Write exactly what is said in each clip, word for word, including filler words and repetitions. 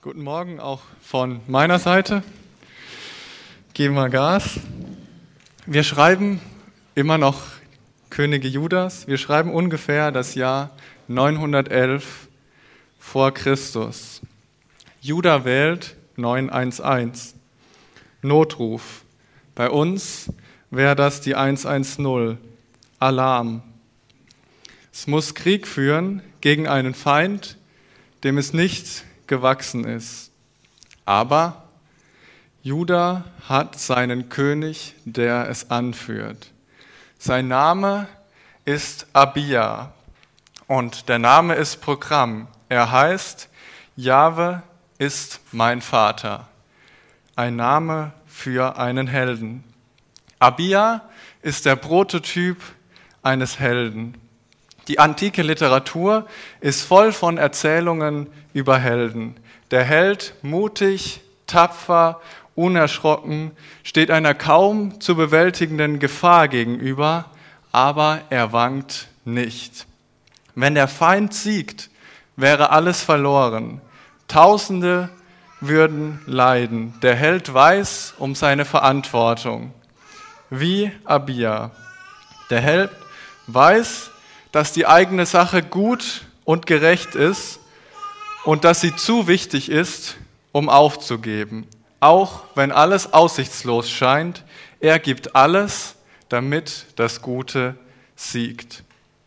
Guten Morgen auch von meiner Seite. Geben wir Gas. Wir schreiben immer noch Könige Judas. Wir schreiben ungefähr das Jahr neunhundertelf vor Christus. Juda wählt neun eins eins. Notruf. Bei uns wäre das die hundertzehn. Alarm. Es muss Krieg führen gegen einen Feind, dem es nicht gewachsen ist. Aber Juda hat seinen König, der es anführt. Sein Name ist Abija und der Name ist Programm. Er heißt, Jahwe ist mein Vater. Ein Name für einen Helden. Abija ist der Prototyp eines Helden. Die antike Literatur ist voll von Erzählungen über Helden. Der Held, mutig, tapfer, unerschrocken, steht einer kaum zu bewältigenden Gefahr gegenüber, aber er wankt nicht. Wenn der Feind siegt, wäre alles verloren. Tausende würden leiden. Der Held weiß um seine Verantwortung. Wie Abija. Der Held weiß, dass die eigene Sache gut und gerecht ist und dass sie zu wichtig ist, um aufzugeben. Auch wenn alles aussichtslos scheint, er gibt alles, damit das Gute siegt.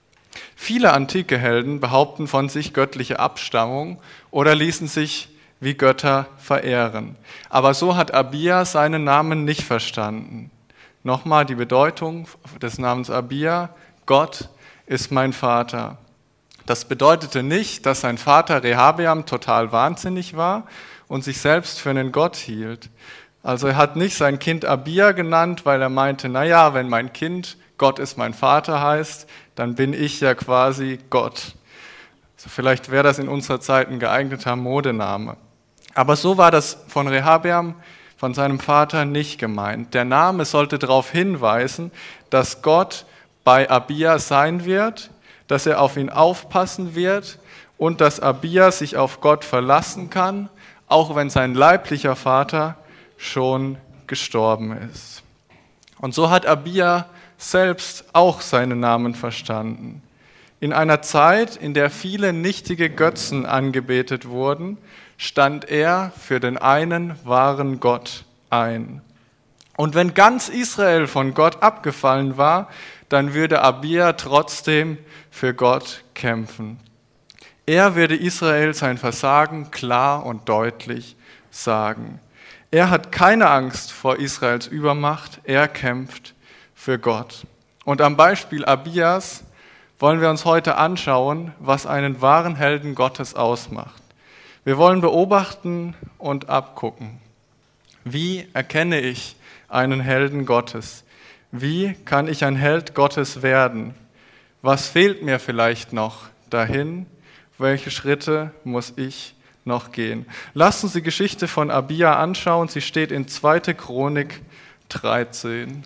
Viele antike Helden behaupten von sich göttliche Abstammung oder ließen sich wie Götter verehren. Aber so hat Abija seinen Namen nicht verstanden. Nochmal die Bedeutung des Namens Abija: Gott ist mein Vater. Das bedeutete nicht, dass sein Vater Rehabeam total wahnsinnig war und sich selbst für einen Gott hielt. Also er hat nicht sein Kind Abija genannt, weil er meinte, naja, wenn mein Kind Gott ist mein Vater heißt, dann bin ich ja quasi Gott. Also vielleicht wäre das in unserer Zeit ein geeigneter Modename. Aber so war das von Rehabeam, von seinem Vater, nicht gemeint. Der Name sollte darauf hinweisen, dass Gott bei Abija sein wird, dass er auf ihn aufpassen wird und dass Abija sich auf Gott verlassen kann, auch wenn sein leiblicher Vater schon gestorben ist. Und so hat Abija selbst auch seinen Namen verstanden. In einer Zeit, in der viele nichtige Götzen angebetet wurden, stand er für den einen wahren Gott ein. Und wenn ganz Israel von Gott abgefallen war, dann würde Abija trotzdem für Gott kämpfen. Er würde Israel sein Versagen klar und deutlich sagen. Er hat keine Angst vor Israels Übermacht, er kämpft für Gott. Und am Beispiel Abijas wollen wir uns heute anschauen, was einen wahren Helden Gottes ausmacht. Wir wollen beobachten und abgucken. Wie erkenne ich einen Helden Gottes? Wie kann ich ein Held Gottes werden? Was fehlt mir vielleicht noch dahin? Welche Schritte muss ich noch gehen? Lasst uns die Geschichte von Abija anschauen. Sie steht in zweiter Chronik dreizehn.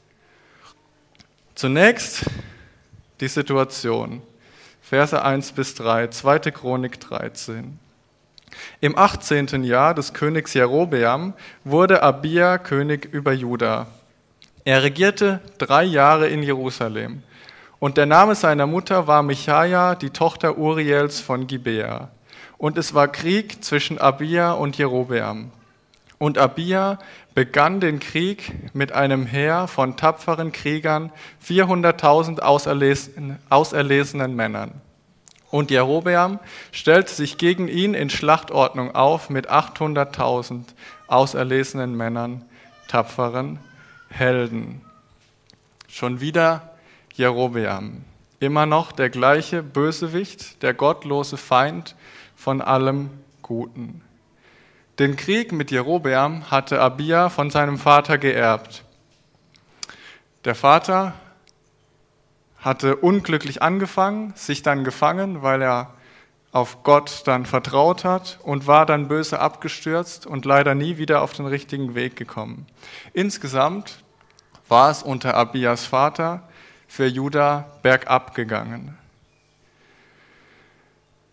Zunächst die Situation. Verse eins bis drei, zweiter Chronik dreizehn. Im achtzehnten Jahr des Königs Jerobeam wurde Abija König über Juda. Er regierte drei Jahre in Jerusalem. Und der Name seiner Mutter war Michaja, die Tochter Uriels von Gibea. Und es war Krieg zwischen Abija und Jerobeam. Und Abija begann den Krieg mit einem Heer von tapferen Kriegern, vierhunderttausend auserlesenen, auserlesenen Männern. Und Jerobeam stellte sich gegen ihn in Schlachtordnung auf mit achthunderttausend auserlesenen Männern, tapferen Helden. Schon wieder Jerobeam. Immer noch der gleiche Bösewicht, der gottlose Feind von allem Guten. Den Krieg mit Jerobeam hatte Abija von seinem Vater geerbt. Der Vater hatte unglücklich angefangen, sich dann gefangen, weil er auf Gott dann vertraut hat und war dann böse abgestürzt und leider nie wieder auf den richtigen Weg gekommen. Insgesamt war es unter Abijas Vater für Juda bergab gegangen.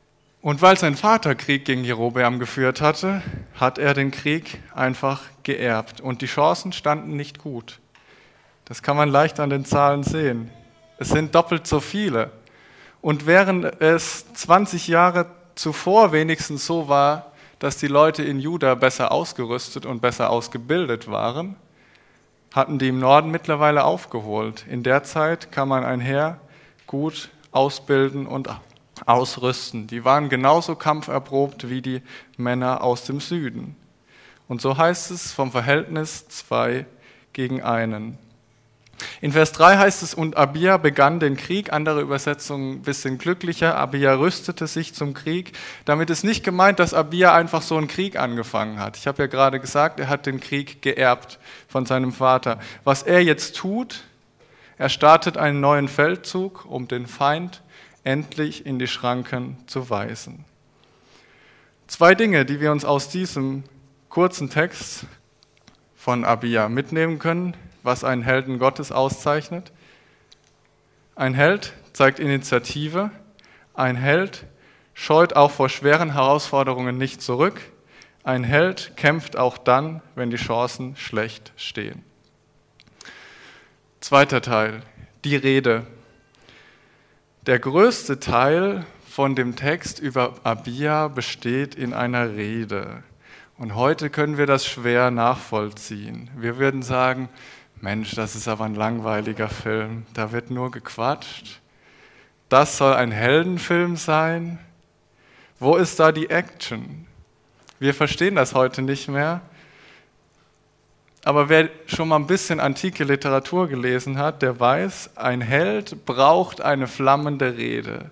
Und weil sein Vater Krieg gegen Jerobeam geführt hatte, hat er den Krieg einfach geerbt. Und die Chancen standen nicht gut. Das kann man leicht an den Zahlen sehen. Es sind doppelt so viele. Und während es zwanzig Jahre zuvor wenigstens so war, dass die Leute in Juda besser ausgerüstet und besser ausgebildet waren, hatten die im Norden mittlerweile aufgeholt. In der Zeit kann man ein Heer gut ausbilden und ausrüsten. Die waren genauso kampferprobt wie die Männer aus dem Süden. Und so heißt es vom Verhältnis zwei gegen einen. In Vers drei heißt es, und Abia begann den Krieg, andere Übersetzungen ein bisschen glücklicher, Abia rüstete sich zum Krieg. Damit ist nicht gemeint, dass Abia einfach so einen Krieg angefangen hat. Ich habe ja gerade gesagt, er hat den Krieg geerbt von seinem Vater. Was er jetzt tut, er startet einen neuen Feldzug, um den Feind endlich in die Schranken zu weisen. Zwei Dinge, die wir uns aus diesem kurzen Text von Abia mitnehmen können, was einen Helden Gottes auszeichnet. Ein Held zeigt Initiative, ein Held scheut auch vor schweren Herausforderungen nicht zurück, ein Held kämpft auch dann, wenn die Chancen schlecht stehen. Zweiter Teil, die Rede. Der größte Teil von dem Text über Abia besteht in einer Rede. Und heute können wir das schwer nachvollziehen. Wir würden sagen, Mensch, das ist aber ein langweiliger Film, da wird nur gequatscht. Das soll ein Heldenfilm sein? Wo ist da die Action? Wir verstehen das heute nicht mehr. Aber wer schon mal ein bisschen antike Literatur gelesen hat, der weiß, ein Held braucht eine flammende Rede.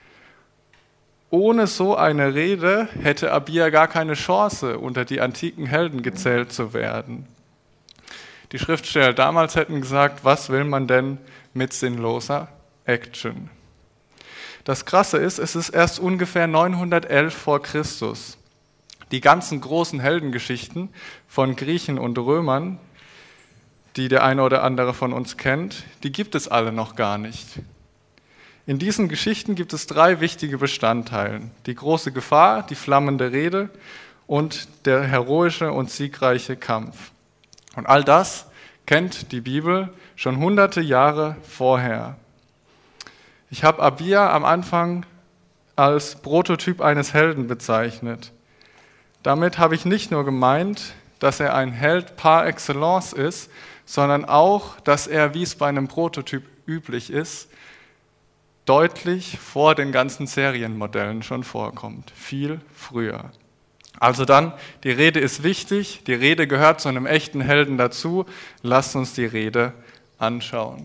Ohne so eine Rede hätte Abia gar keine Chance, unter die antiken Helden gezählt zu werden. Die Schriftsteller damals hätten gesagt, was will man denn mit sinnloser Action? Das Krasse ist, es ist erst ungefähr neunhundertelf vor Christus. Die ganzen großen Heldengeschichten von Griechen und Römern, die der eine oder andere von uns kennt, die gibt es alle noch gar nicht. In diesen Geschichten gibt es drei wichtige Bestandteile. Die große Gefahr, die flammende Rede und der heroische und siegreiche Kampf. Und all das kennt die Bibel schon hunderte Jahre vorher. Ich habe Abia am Anfang als Prototyp eines Helden bezeichnet. Damit habe ich nicht nur gemeint, dass er ein Held par excellence ist, sondern auch, dass er, wie es bei einem Prototyp üblich ist, deutlich vor den ganzen Serienmodellen schon vorkommt, viel früher. Also dann, die Rede ist wichtig, die Rede gehört zu einem echten Helden dazu. Lasst uns die Rede anschauen.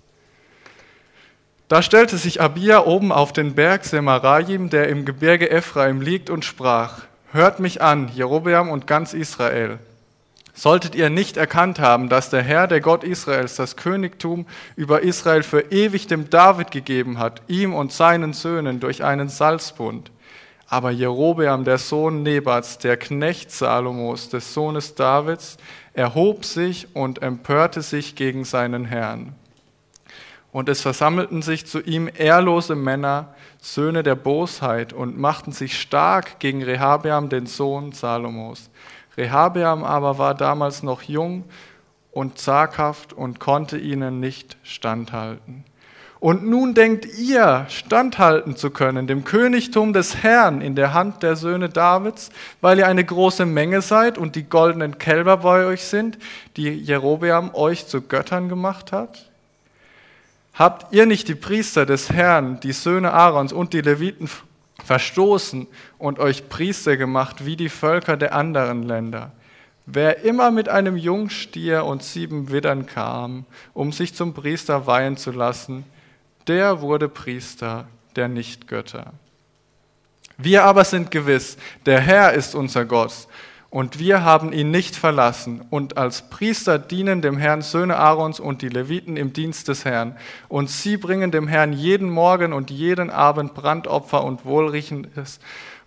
Da stellte sich Abia oben auf den Berg Semarayim, der im Gebirge Ephraim liegt, und sprach: Hört mich an, Jerobeam und ganz Israel. Solltet ihr nicht erkannt haben, dass der Herr, der Gott Israels, das Königtum über Israel für ewig dem David gegeben hat, ihm und seinen Söhnen durch einen Salzbund? Aber Jerobeam, der Sohn Nebats, der Knecht Salomos, des Sohnes Davids, erhob sich und empörte sich gegen seinen Herrn. Und es versammelten sich zu ihm ehrlose Männer, Söhne der Bosheit, und machten sich stark gegen Rehabeam, den Sohn Salomos. Rehabeam aber war damals noch jung und zaghaft und konnte ihnen nicht standhalten. Und nun denkt ihr, standhalten zu können, dem Königtum des Herrn in der Hand der Söhne Davids, weil ihr eine große Menge seid und die goldenen Kälber bei euch sind, die Jerobeam euch zu Göttern gemacht hat? Habt ihr nicht die Priester des Herrn, die Söhne Aarons und die Leviten verstoßen und euch Priester gemacht wie die Völker der anderen Länder? Wer immer mit einem Jungstier und sieben Widdern kam, um sich zum Priester weihen zu lassen, der wurde Priester der Nichtgötter. Wir aber sind gewiss, der Herr ist unser Gott, und wir haben ihn nicht verlassen, und als Priester dienen dem Herrn Söhne Aarons und die Leviten im Dienst des Herrn, und sie bringen dem Herrn jeden Morgen und jeden Abend Brandopfer und wohlriechendes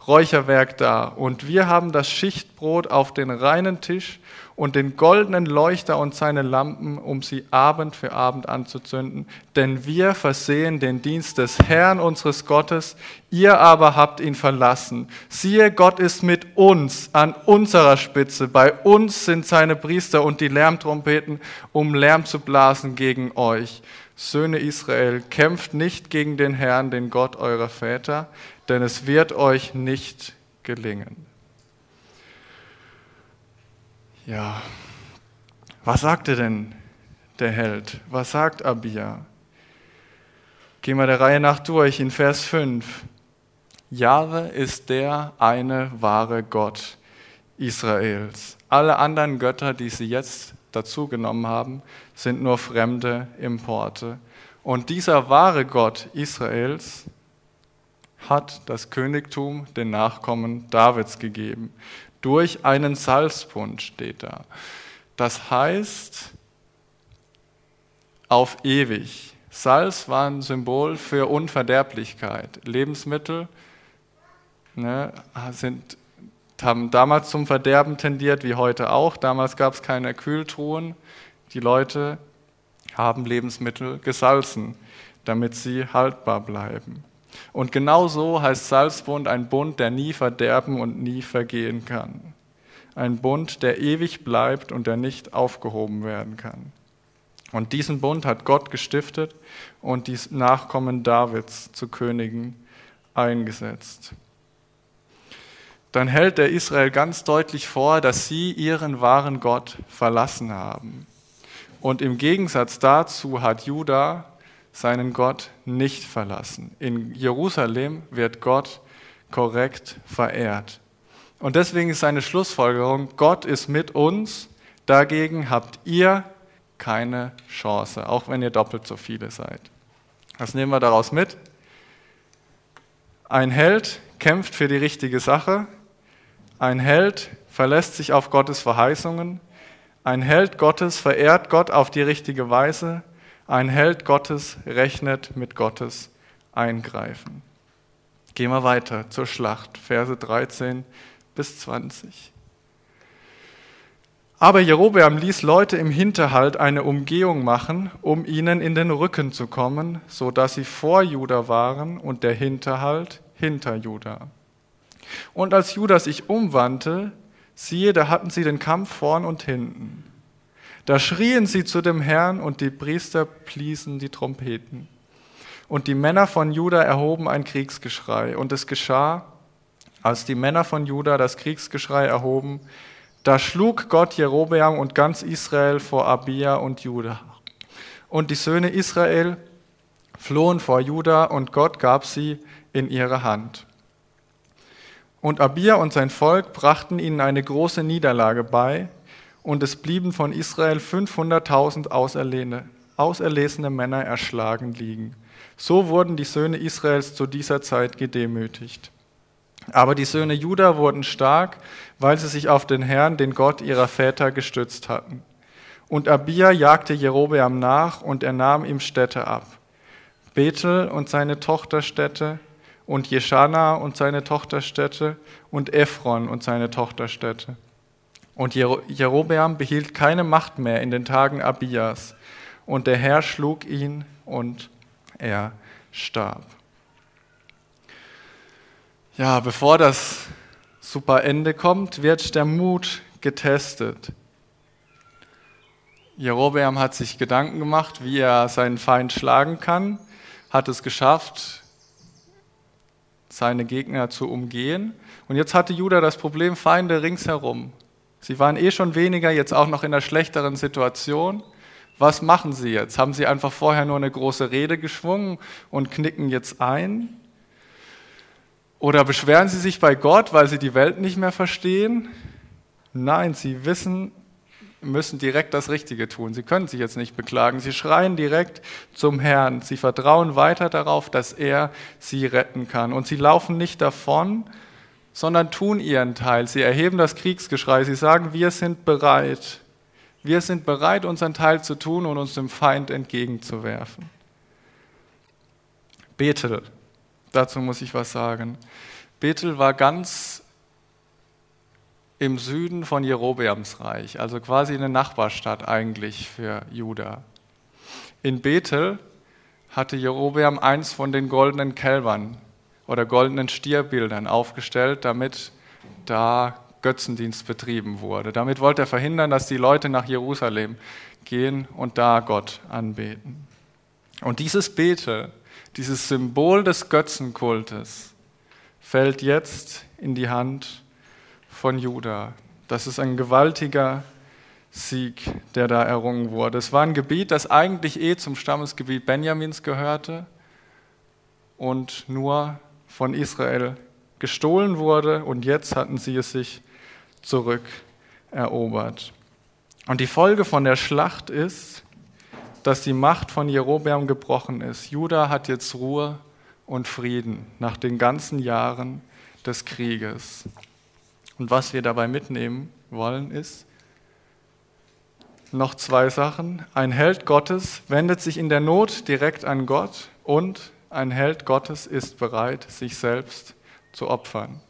Räucherwerk dar. Und wir haben das Schichtbrot auf den reinen Tisch und den goldenen Leuchter und seine Lampen, um sie Abend für Abend anzuzünden. Denn wir versehen den Dienst des Herrn unseres Gottes, ihr aber habt ihn verlassen. Siehe, Gott ist mit uns an unserer Spitze. Bei uns sind seine Priester und die Lärmtrompeten, um Lärm zu blasen gegen euch. Söhne Israel, kämpft nicht gegen den Herrn, den Gott eurer Väter, denn es wird euch nicht gelingen. Ja, was sagte denn der Held? Was sagt Abia? Gehen wir der Reihe nach durch in Vers fünf. Jahwe ist der eine wahre Gott Israels. Alle anderen Götter, die sie jetzt dazu genommen haben, sind nur fremde Importe. Und dieser wahre Gott Israels hat das Königtum den Nachkommen Davids gegeben. Durch einen Salzbund steht da. Das heißt, auf ewig. Salz war ein Symbol für Unverderblichkeit. Lebensmittel ne, sind, haben damals zum Verderben tendiert, wie heute auch. Damals gab es keine Kühltruhen. Die Leute haben Lebensmittel gesalzen, damit sie haltbar bleiben. Und genau so heißt Salzbund ein Bund, der nie verderben und nie vergehen kann. Ein Bund, der ewig bleibt und der nicht aufgehoben werden kann. Und diesen Bund hat Gott gestiftet und die Nachkommen Davids zu Königen eingesetzt. Dann hält der Israel ganz deutlich vor, dass sie ihren wahren Gott verlassen haben. Und im Gegensatz dazu hat Juda seinen Gott nicht verlassen. In Jerusalem wird Gott korrekt verehrt. Und deswegen ist seine Schlussfolgerung, Gott ist mit uns, dagegen habt ihr keine Chance, auch wenn ihr doppelt so viele seid. Was nehmen wir daraus mit? Ein Held kämpft für die richtige Sache, ein Held verlässt sich auf Gottes Verheißungen, ein Held Gottes verehrt Gott auf die richtige Weise, ein Held Gottes rechnet mit Gottes Eingreifen. Gehen wir weiter zur Schlacht, Verse dreizehn bis zwanzig. Aber Jerobeam ließ Leute im Hinterhalt eine Umgehung machen, um ihnen in den Rücken zu kommen, so dass sie vor Juda waren und der Hinterhalt hinter Juda. Und als Juda sich umwandte, siehe, da hatten sie den Kampf vorn und hinten. Da schrien sie zu dem Herrn und die Priester bliesen die Trompeten. Und die Männer von Juda erhoben ein Kriegsgeschrei. Und es geschah, als die Männer von Juda das Kriegsgeschrei erhoben, da schlug Gott Jerobeam und ganz Israel vor Abia und Juda. Und die Söhne Israel flohen vor Juda und Gott gab sie in ihre Hand. Und Abia und sein Volk brachten ihnen eine große Niederlage bei, und es blieben von Israel fünfhunderttausend auserlesene Männer erschlagen liegen. So wurden die Söhne Israels zu dieser Zeit gedemütigt. Aber die Söhne Juda wurden stark, weil sie sich auf den Herrn, den Gott ihrer Väter, gestützt hatten. Und Abia jagte Jerobeam nach, und er nahm ihm Städte ab. Bethel und seine Tochterstädte, und Jeschana und seine Tochterstädte, und Ephron und seine Tochterstädte. Und Jerobeam behielt keine Macht mehr in den Tagen Abias, und der Herr schlug ihn, und er starb. Ja, bevor das super Ende kommt, wird der Mut getestet. Jerobeam hat sich Gedanken gemacht, wie er seinen Feind schlagen kann, hat es geschafft, seine Gegner zu umgehen. Und jetzt hatte Juda das Problem, Feinde ringsherum. Sie waren eh schon weniger, jetzt auch noch in einer schlechteren Situation. Was machen sie jetzt? Haben sie einfach vorher nur eine große Rede geschwungen und knicken jetzt ein? Oder beschweren sie sich bei Gott, weil sie die Welt nicht mehr verstehen? Nein, sie wissen, müssen direkt das Richtige tun. Sie können sich jetzt nicht beklagen. Sie schreien direkt zum Herrn. Sie vertrauen weiter darauf, dass er sie retten kann. Und sie laufen nicht davon, sondern tun ihren Teil. Sie erheben das Kriegsgeschrei. Sie sagen, wir sind bereit. Wir sind bereit, unseren Teil zu tun und uns dem Feind entgegenzuwerfen. Bethel, dazu muss ich was sagen. Bethel war ganz im Süden von Jerobeams Reich, also quasi eine Nachbarstadt eigentlich für Juda. In Bethel hatte Jerobeam eins von den goldenen Kälbern oder goldenen Stierbildern aufgestellt, damit da Götzendienst betrieben wurde. Damit wollte er verhindern, dass die Leute nach Jerusalem gehen und da Gott anbeten. Und dieses Bethel, dieses Symbol des Götzenkultes, fällt jetzt in die Hand von Juda. Das ist ein gewaltiger Sieg, der da errungen wurde. Es war ein Gebiet, das eigentlich eh zum Stammesgebiet Benjamins gehörte und nur von Israel gestohlen wurde, und jetzt hatten sie es sich zurückerobert. Und die Folge von der Schlacht ist, dass die Macht von Jerobeam gebrochen ist. Juda hat jetzt Ruhe und Frieden nach den ganzen Jahren des Krieges. Und was wir dabei mitnehmen wollen, ist noch zwei Sachen. Ein Held Gottes wendet sich in der Not direkt an Gott, und ein Held Gottes ist bereit, sich selbst zu opfern.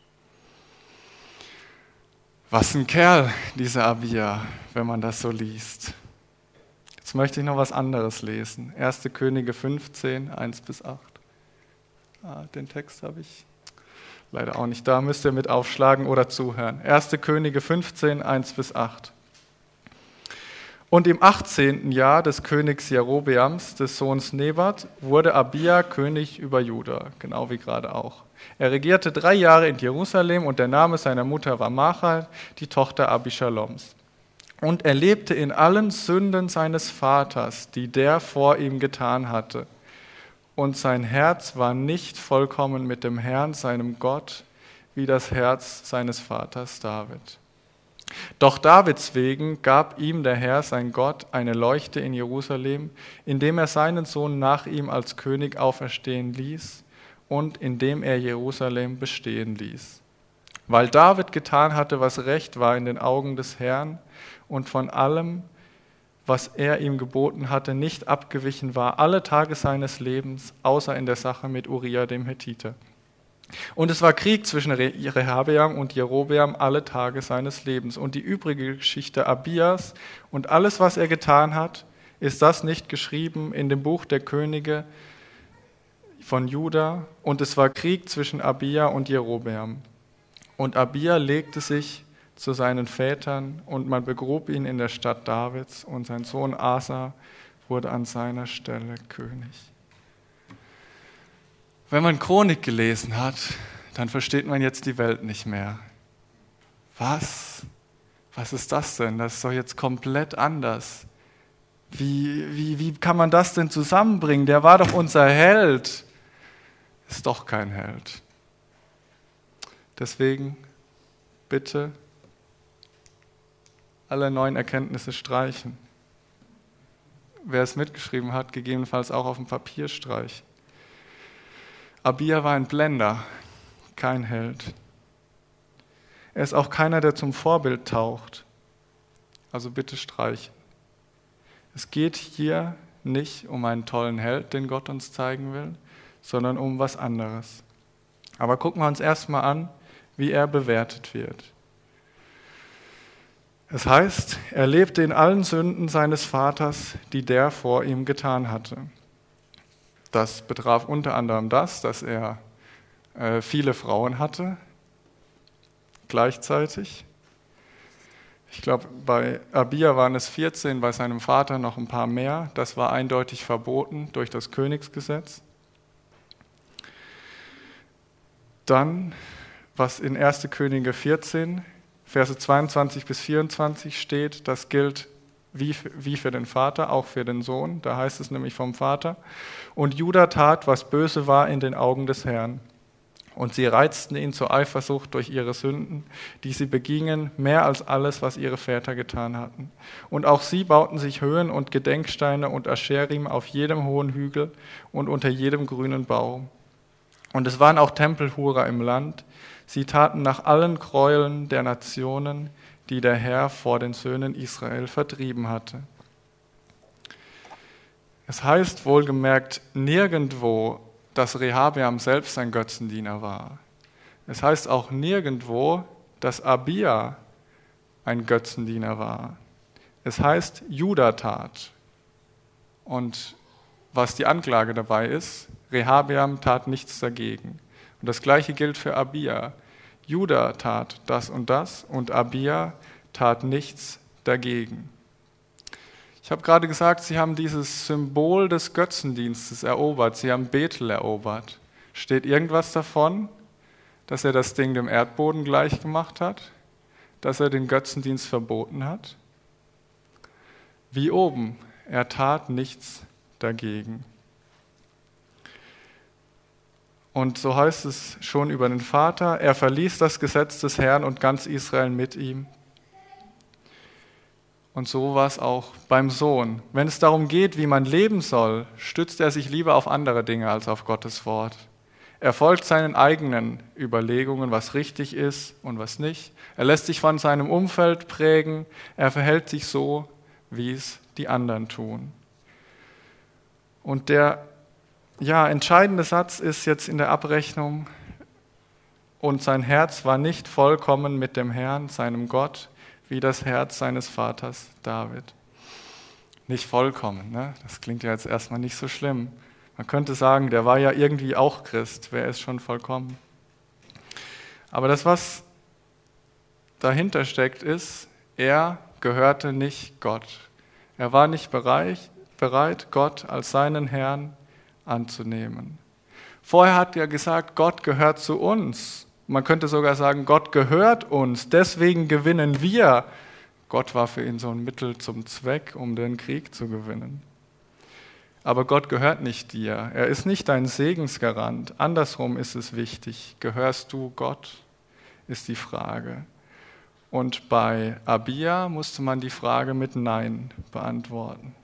Was ein Kerl, dieser Abia, wenn man das so liest. Jetzt möchte ich noch was anderes lesen. erste Könige fünfzehn, eins bis acht. Ah, den Text habe ich leider auch nicht da, müsst ihr mit aufschlagen oder zuhören. erste Könige fünfzehn, eins bis acht. Und im achtzehnten Jahr des Königs Jerobeams, des Sohns Nebat, wurde Abia König über Juda, genau wie gerade auch. Er regierte drei Jahre in Jerusalem, und der Name seiner Mutter war Maachal, die Tochter Abischaloms. Und er lebte in allen Sünden seines Vaters, die der vor ihm getan hatte. Und sein Herz war nicht vollkommen mit dem Herrn, seinem Gott, wie das Herz seines Vaters David. Doch Davids wegen gab ihm der Herr, sein Gott, eine Leuchte in Jerusalem, indem er seinen Sohn nach ihm als König auferstehen ließ und indem er Jerusalem bestehen ließ. Weil David getan hatte, was recht war in den Augen des Herrn, und von allem, was er ihm geboten hatte, nicht abgewichen war, alle Tage seines Lebens, außer in der Sache mit Uria dem Hethiter. Und es war Krieg zwischen Rehabeam und Jerobeam alle Tage seines Lebens. Und die übrige Geschichte Abias und alles, was er getan hat, ist das nicht geschrieben in dem Buch der Könige von Juda? Und es war Krieg zwischen Abia und Jerobeam. Und Abia legte sich zu seinen Vätern, und man begrub ihn in der Stadt Davids, und sein Sohn Asa wurde an seiner Stelle König. Wenn man Chronik gelesen hat, dann versteht man jetzt die Welt nicht mehr. Was? Was ist das denn? Das ist doch jetzt komplett anders. Wie, wie, wie kann man das denn zusammenbringen? Der war doch unser Held. Ist doch kein Held. Deswegen bitte alle neuen Erkenntnisse streichen. Wer es mitgeschrieben hat, gegebenenfalls auch auf dem Papier streichen. Abia war ein Blender, kein Held. Er ist auch keiner, der zum Vorbild taucht. Also bitte streichen. Es geht hier nicht um einen tollen Held, den Gott uns zeigen will, sondern um was anderes. Aber gucken wir uns erstmal an, wie er bewertet wird. Es heißt, er lebte in allen Sünden seines Vaters, die der vor ihm getan hatte. Das betraf unter anderem das, dass er äh, viele Frauen hatte, gleichzeitig. Ich glaube, bei Abia waren es vierzehn, bei seinem Vater noch ein paar mehr. Das war eindeutig verboten durch das Königsgesetz. Dann, was in erste Könige vierzehn, Verse zweiundzwanzig bis vierundzwanzig steht, das gilt wie, wie für den Vater, auch für den Sohn. Da heißt es nämlich vom Vater. Und Juda tat, was böse war in den Augen des Herrn. Und sie reizten ihn zur Eifersucht durch ihre Sünden, die sie begingen, mehr als alles, was ihre Väter getan hatten. Und auch sie bauten sich Höhen und Gedenksteine und Ascherim auf jedem hohen Hügel und unter jedem grünen Baum. Und es waren auch Tempelhurer im Land. Sie taten nach allen Gräueln der Nationen, die der Herr vor den Söhnen Israel vertrieben hatte. Es heißt wohlgemerkt nirgendwo, dass Rehabeam selbst ein Götzendiener war. Es heißt auch nirgendwo, dass Abia ein Götzendiener war. Es heißt, Juda tat. Und was die Anklage dabei ist, Rehabeam tat nichts dagegen. Und das Gleiche gilt für Abia. Juda tat das und das und Abia tat nichts dagegen. Ich habe gerade gesagt, sie haben dieses Symbol des Götzendienstes erobert. Sie haben Bethel erobert. Steht irgendwas davon, dass er das Ding dem Erdboden gleich gemacht hat? Dass er den Götzendienst verboten hat? Wie oben, er tat nichts dagegen. Und so heißt es schon über den Vater, er verließ das Gesetz des Herrn und ganz Israel mit ihm. Und so war es auch beim Sohn. Wenn es darum geht, wie man leben soll, stützt er sich lieber auf andere Dinge als auf Gottes Wort. Er folgt seinen eigenen Überlegungen, was richtig ist und was nicht. Er lässt sich von seinem Umfeld prägen. Er verhält sich so, wie es die anderen tun. Und der ja, entscheidende Satz ist jetzt in der Abrechnung, und sein Herz war nicht vollkommen mit dem Herrn, seinem Gott, wie das Herz seines Vaters David. Nicht vollkommen, ne? Das klingt ja jetzt erstmal nicht so schlimm. Man könnte sagen, der war ja irgendwie auch Christ, wer ist schon vollkommen? Aber das, was dahinter steckt, ist, er gehörte nicht Gott. Er war nicht bereit, bereit, Gott als seinen Herrn anzunehmen. Vorher hat er gesagt, Gott gehört zu uns. Man könnte sogar sagen, Gott gehört uns, deswegen gewinnen wir. Gott war für ihn so ein Mittel zum Zweck, um den Krieg zu gewinnen. Aber Gott gehört nicht dir. Er ist nicht dein Segensgarant. Andersrum ist es wichtig. Gehörst du Gott, ist die Frage. Und bei Abia musste man die Frage mit Nein beantworten.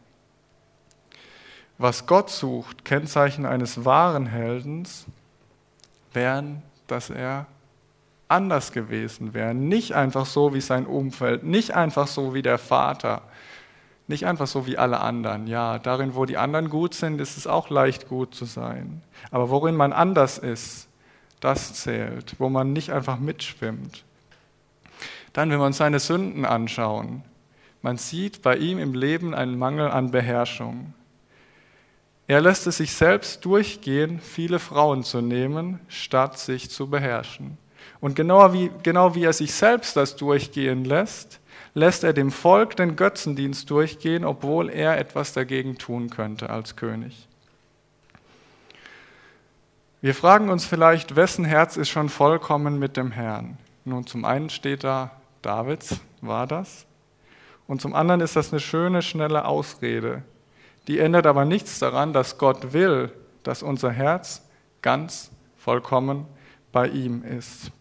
Was Gott sucht, Kennzeichen eines wahren Heldens, wären, dass er anders gewesen wäre. Nicht einfach so wie sein Umfeld, nicht einfach so wie der Vater, nicht einfach so wie alle anderen. Ja, darin, wo die anderen gut sind, ist es auch leicht gut zu sein. Aber worin man anders ist, das zählt, wo man nicht einfach mitschwimmt. Dann, wenn wir uns seine Sünden anschauen, man sieht bei ihm im Leben einen Mangel an Beherrschung. Er lässt es sich selbst durchgehen, viele Frauen zu nehmen, statt sich zu beherrschen. Und genau wie, genau wie er sich selbst das durchgehen lässt, lässt er dem Volk den Götzendienst durchgehen, obwohl er etwas dagegen tun könnte als König. Wir fragen uns vielleicht, wessen Herz ist schon vollkommen mit dem Herrn? Nun, zum einen steht da, Davids war das. Und zum anderen ist das eine schöne, schnelle Ausrede. Die ändert aber nichts daran, dass Gott will, dass unser Herz ganz vollkommen bei ihm ist.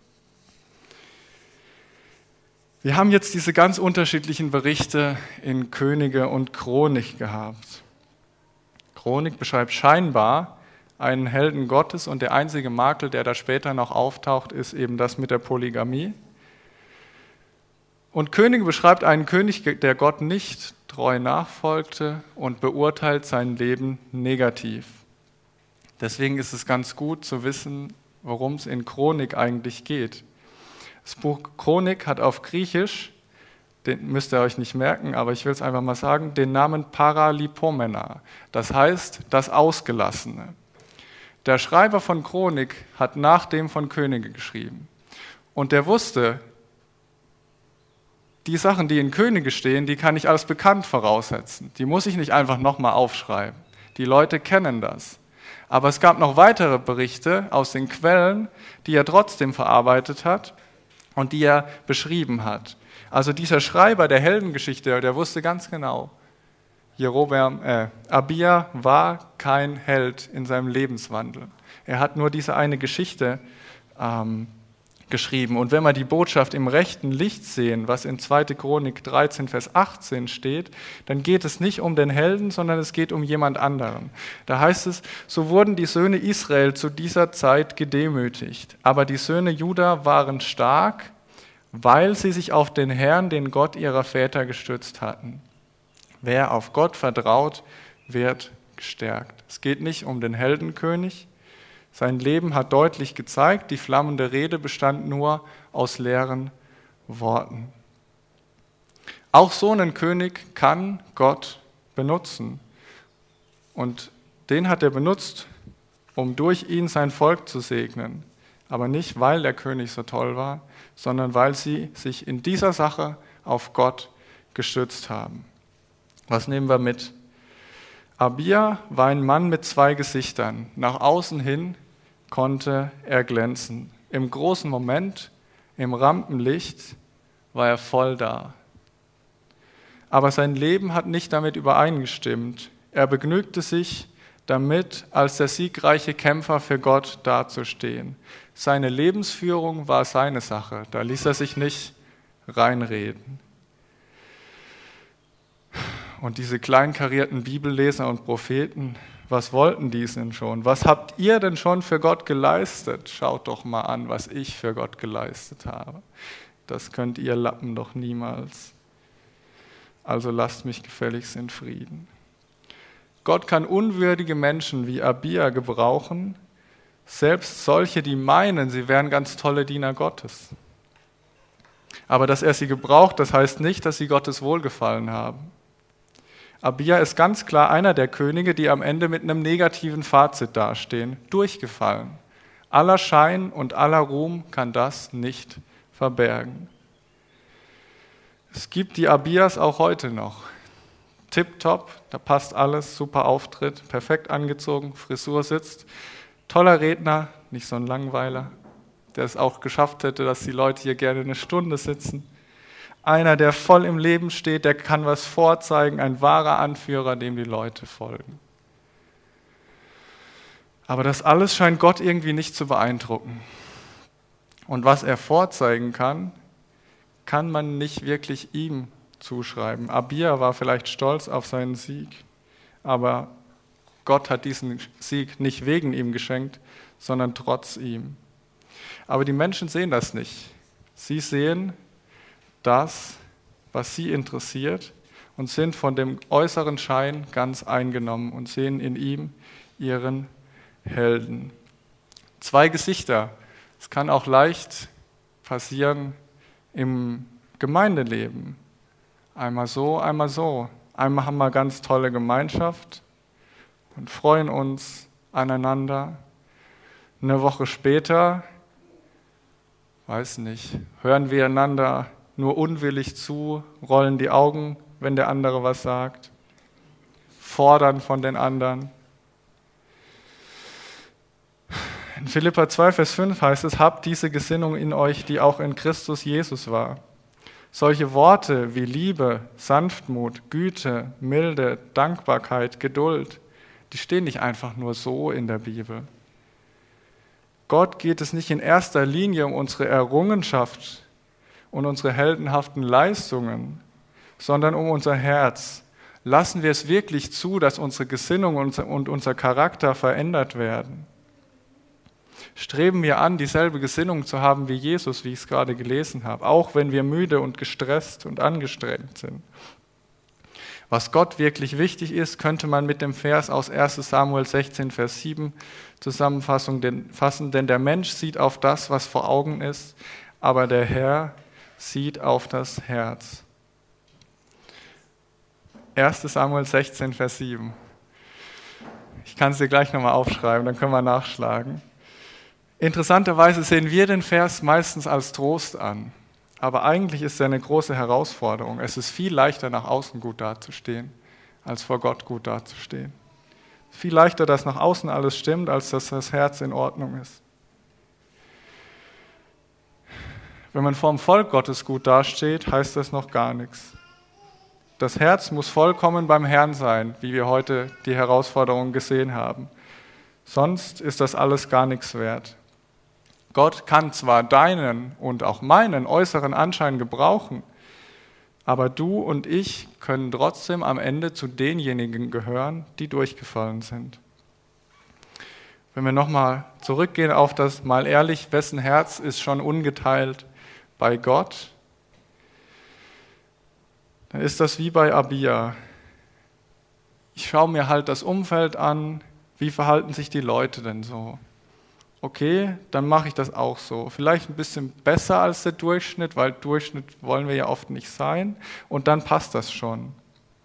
Wir haben jetzt diese ganz unterschiedlichen Berichte in Könige und Chronik gehabt. Chronik beschreibt scheinbar einen Helden Gottes und der einzige Makel, der da später noch auftaucht, ist eben das mit der Polygamie. Und Könige beschreibt einen König, der Gott nicht treu nachfolgte und beurteilt sein Leben negativ. Deswegen ist es ganz gut zu wissen, worum es in Chronik eigentlich geht. Das Buch Chronik hat auf Griechisch, den müsst ihr euch nicht merken, aber ich will es einfach mal sagen, den Namen Paralipomena. Das heißt, das Ausgelassene. Der Schreiber von Chronik hat nach dem von Könige geschrieben. Und der wusste, die Sachen, die in Könige stehen, die kann ich als bekannt voraussetzen. Die muss ich nicht einfach nochmal aufschreiben. Die Leute kennen das. Aber es gab noch weitere Berichte aus den Quellen, die er trotzdem verarbeitet hat und die er beschrieben hat. Also dieser Schreiber der Heldengeschichte, der wusste ganz genau, Jerobeam, äh, Abia war kein Held in seinem Lebenswandel. Er hat nur diese eine Geschichte ähm, geschrieben. Und wenn wir die Botschaft im rechten Licht sehen, was in zweite Chronik dreizehn, Vers achtzehn steht, dann geht es nicht um den Helden, sondern es geht um jemand anderen. Da heißt es, so wurden die Söhne Israel zu dieser Zeit gedemütigt, aber die Söhne Juda waren stark, weil sie sich auf den Herrn, den Gott ihrer Väter, gestützt hatten. Wer auf Gott vertraut, wird gestärkt. Es geht nicht um den Heldenkönig, Sein Leben hat deutlich gezeigt, die flammende Rede bestand nur aus leeren Worten. Auch so einen König kann Gott benutzen. Und den hat er benutzt, um durch ihn sein Volk zu segnen. Aber nicht, weil der König so toll war, sondern weil sie sich in dieser Sache auf Gott gestützt haben. Was nehmen wir mit? Abia war ein Mann mit zwei Gesichtern. Nach außen hin konnte er glänzen. Im großen Moment, im Rampenlicht, war er voll da. Aber sein Leben hat nicht damit übereingestimmt. Er begnügte sich damit, als der siegreiche Kämpfer für Gott dazustehen. Seine Lebensführung war seine Sache. Da ließ er sich nicht reinreden. Und diese kleinkarierten Bibelleser und Propheten, was wollten die denn schon? Was habt ihr denn schon für Gott geleistet? Schaut doch mal an, was ich für Gott geleistet habe. Das könnt ihr Lappen doch niemals. Also lasst mich gefälligst in Frieden. Gott kann unwürdige Menschen wie Abia gebrauchen, selbst solche, die meinen, sie wären ganz tolle Diener Gottes. Aber dass er sie gebraucht, das heißt nicht, dass sie Gottes Wohlgefallen haben. Abia ist ganz klar einer der Könige, die am Ende mit einem negativen Fazit dastehen, durchgefallen. Aller Schein und aller Ruhm kann das nicht verbergen. Es gibt die Abias auch heute noch. Tipptopp, da passt alles, super Auftritt, perfekt angezogen, Frisur sitzt. Toller Redner, nicht so ein Langweiler, der es auch geschafft hätte, dass die Leute hier gerne eine Stunde sitzen. Einer, der voll im Leben steht, der kann was vorzeigen, ein wahrer Anführer, dem die Leute folgen. Aber das alles scheint Gott irgendwie nicht zu beeindrucken. Und was er vorzeigen kann, kann man nicht wirklich ihm zuschreiben. Abia war vielleicht stolz auf seinen Sieg, aber Gott hat diesen Sieg nicht wegen ihm geschenkt, sondern trotz ihm. Aber die Menschen sehen das nicht. Sie sehen das, was sie interessiert und sind von dem äußeren Schein ganz eingenommen und sehen in ihm ihren Helden. Zwei Gesichter. Es kann auch leicht passieren im Gemeindeleben. Einmal so, einmal so. Einmal haben wir ganz tolle Gemeinschaft und freuen uns aneinander. Eine Woche später, weiß nicht, hören wir einander nur unwillig zu, rollen die Augen, wenn der andere was sagt, fordern von den anderen. In Philipper zwei, Vers fünf heißt es, habt diese Gesinnung in euch, die auch in Christus Jesus war. Solche Worte wie Liebe, Sanftmut, Güte, Milde, Dankbarkeit, Geduld, die stehen nicht einfach nur so in der Bibel. Gott geht es nicht in erster Linie um unsere Errungenschaft und unsere heldenhaften Leistungen, sondern um unser Herz. Lassen wir es wirklich zu, dass unsere Gesinnung und unser Charakter verändert werden? Streben wir an, dieselbe Gesinnung zu haben wie Jesus, wie ich es gerade gelesen habe, auch wenn wir müde und gestresst und angestrengt sind. Was Gott wirklich wichtig ist, könnte man mit dem Vers aus erster Samuel sechzehn, Vers sieben zusammenfassen, denn der Mensch sieht auf das, was vor Augen ist, aber der Herr sieht auf das Herz. erster Samuel sechzehn, Vers sieben. Ich kann es dir gleich nochmal aufschreiben, dann können wir nachschlagen. Interessanterweise sehen wir den Vers meistens als Trost an, aber eigentlich ist er eine große Herausforderung. Es ist viel leichter, nach außen gut dazustehen, als vor Gott gut dazustehen. Viel leichter, dass nach außen alles stimmt, als dass das Herz in Ordnung ist. Wenn man vor dem Volk Gottes gut dasteht, heißt das noch gar nichts. Das Herz muss vollkommen beim Herrn sein, wie wir heute die Herausforderung gesehen haben. Sonst ist das alles gar nichts wert. Gott kann zwar deinen und auch meinen äußeren Anschein gebrauchen, aber du und ich können trotzdem am Ende zu denjenigen gehören, die durchgefallen sind. Wenn wir nochmal zurückgehen auf das mal ehrlich, wessen Herz ist schon ungeteilt bei Gott, dann ist das wie bei Abia. Ich schaue mir halt das Umfeld an, wie verhalten sich die Leute denn so? okay, dann mache ich das auch so. Vielleicht ein bisschen besser als der Durchschnitt, weil Durchschnitt wollen wir ja oft nicht sein. Und dann passt das schon.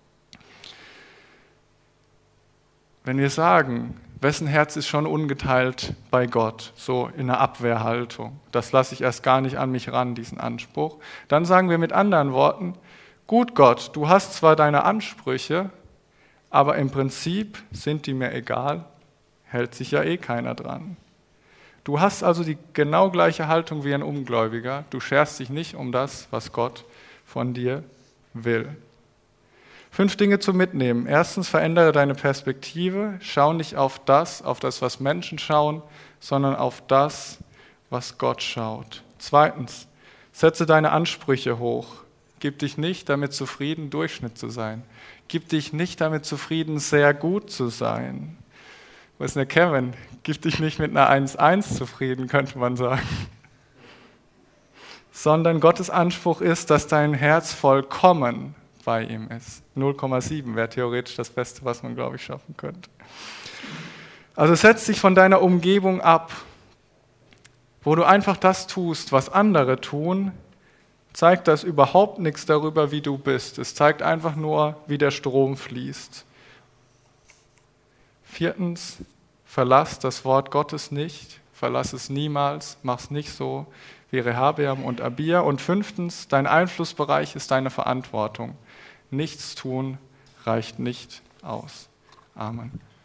Wenn wir sagen, wessen Herz ist schon ungeteilt bei Gott, so in einer Abwehrhaltung, das lasse ich erst gar nicht an mich ran, diesen Anspruch, dann sagen wir mit anderen Worten, gut Gott, du hast zwar deine Ansprüche, aber im Prinzip sind die mir egal, hält sich ja eh keiner dran. Du hast also die genau gleiche Haltung wie ein Ungläubiger, du scherst dich nicht um das, was Gott von dir will. Fünf Dinge zum Mitnehmen. Erstens, verändere deine Perspektive. Schau nicht auf das, auf das, was Menschen schauen, sondern auf das, was Gott schaut. Zweitens, setze deine Ansprüche hoch. Gib dich nicht damit zufrieden, Durchschnitt zu sein. Gib dich nicht damit zufrieden, sehr gut zu sein. Wo ist denn der Kevin? Gib dich nicht mit einer eins eins zufrieden, könnte man sagen. Sondern Gottes Anspruch ist, dass dein Herz vollkommen bei ihm ist. null Komma sieben wäre theoretisch das Beste, was man, glaube ich, schaffen könnte. Also setz dich von deiner Umgebung ab, wo du einfach das tust, was andere tun, zeigt das überhaupt nichts darüber, wie du bist. Es zeigt einfach nur, wie der Strom fließt. Viertens, verlass das Wort Gottes nicht, verlass es niemals, mach es nicht so wie Rehabeam und Abia. Und fünftens, dein Einflussbereich ist deine Verantwortung. Nichts tun reicht nicht aus. Amen.